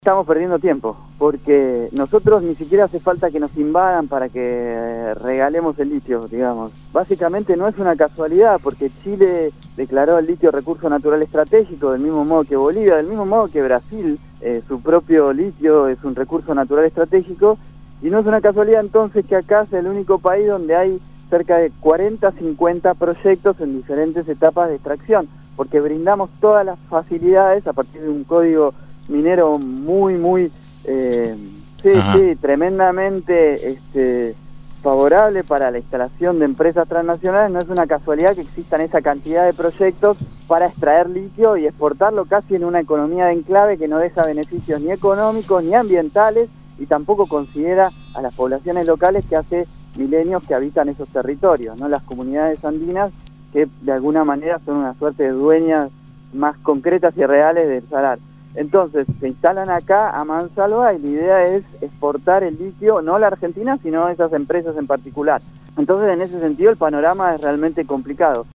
Estamos perdiendo tiempo, porque nosotros ni siquiera hace falta que nos invadan para que regalemos el litio, digamos. Básicamente no es una casualidad, porque Chile declaró el litio recurso natural estratégico, del mismo modo que Bolivia, del mismo modo que Brasil, su propio litio es un recurso natural estratégico, y no es una casualidad entonces que acá sea el único país donde hay cerca de 40, 50 proyectos en diferentes etapas de extracción, porque brindamos todas las facilidades a partir de un código minero muy tremendamente favorable para la instalación de empresas transnacionales. No es una casualidad que existan esa cantidad de proyectos para extraer litio y exportarlo casi en una economía de enclave que no deja beneficios ni económicos ni ambientales y tampoco considera a las poblaciones locales que hace milenios que habitan esos territorios, ¿no? Las comunidades andinas que de alguna manera son una suerte de dueñas más concretas y reales del salar. Entonces, se instalan acá a mansalva y la idea es exportar el litio, no la Argentina, sino esas empresas en particular. Entonces, en ese sentido, el panorama es realmente complicado.